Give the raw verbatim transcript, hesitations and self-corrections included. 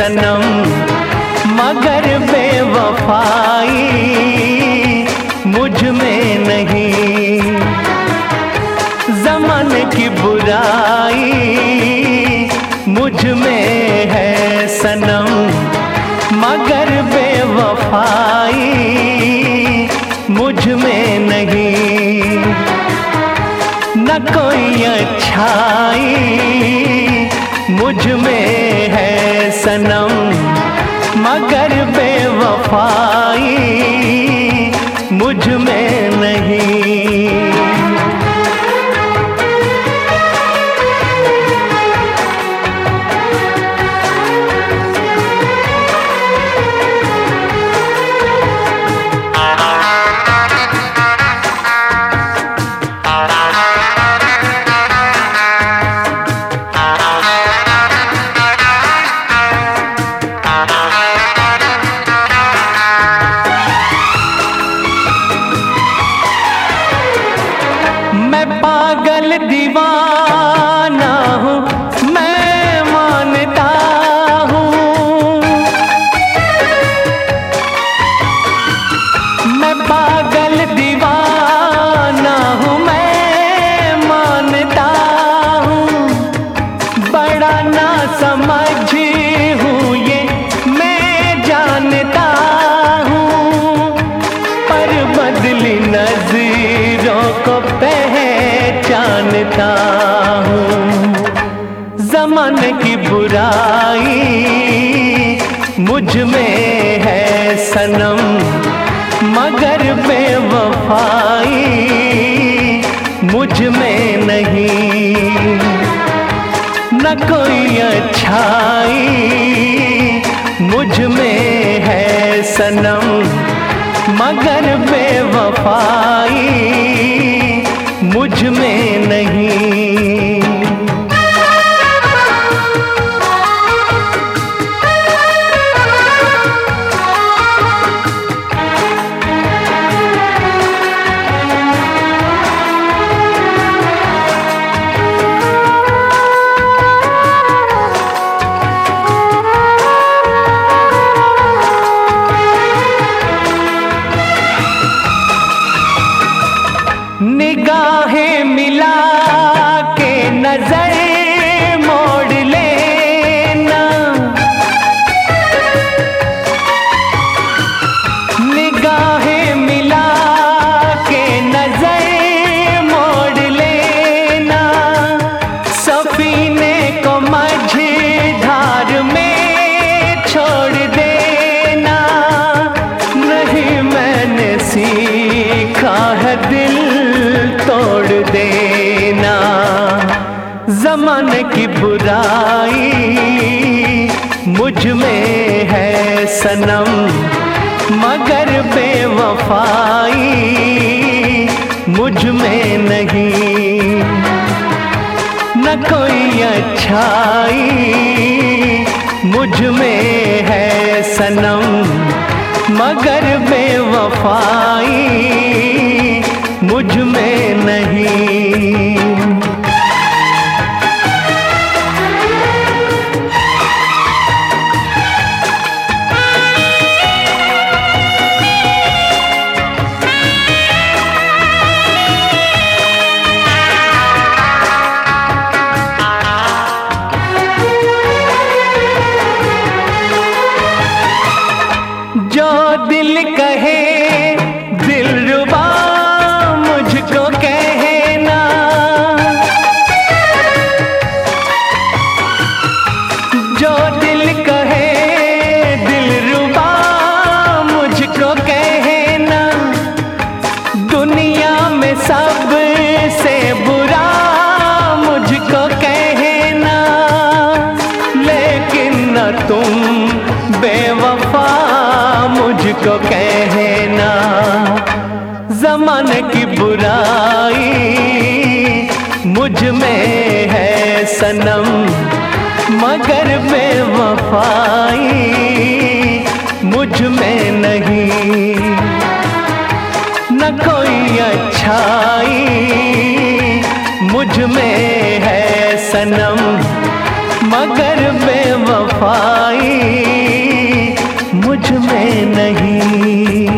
सनम मगर बेवफाई मुझ में नहीं। ज़माने की बुराई मुझ में है सनम मगर बेवफाई मुझ में नहीं। न कोई अच्छाई मुझ में है सनम मगर बेवफाई मुझ में नहीं। पागल दीवाना हूँ मैं मानता हूँ। मैं पागल दीवाना हूँ मैं मानता हूँ। बड़ा ना समझ हूँ ये मैं जानता हूँ। पर बदली नजरों को जानता हूँ। ज़माने की बुराई मुझ में है सनम मगर बेवफाई मुझ में नहीं। न कोई अच्छाई मुझ में है सनम मगर बेवफाई मुझ में नहीं। निगाहें मिला के नजर मोड़ लेना। निगाहें मिला के नजर मोड़ लेना। सफीने को मझधार में छोड़ देना। नहीं मैंने सीखा है दिल तोड़ देना। ज़माने की बुराई मुझ में है सनम मगर बेवफाई मुझ में नहीं। न कोई अच्छाई मुझ में है सनम मगर बेवफाई मुझ में नहीं। जो दिल कहे दिलरुबा मुझको कहना। जो दिल कहे दिलरुबा मुझको कहना। दुनिया में सबसे बुरा मुझको कहना। लेकिन न तुम बेवफा मुझको कहना। ज़माने की बुराई मुझ में है सनम मगर बेवफाई मुझ में नहीं। न कोई अच्छाई मुझ में है सनम मगर बेवफाई मुझ में नहीं।